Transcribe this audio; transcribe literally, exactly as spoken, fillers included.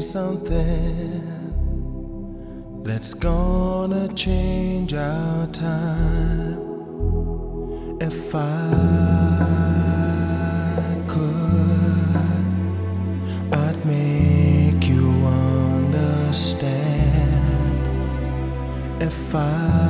something that's gonna change our time. If I could, I'd make you understand. If I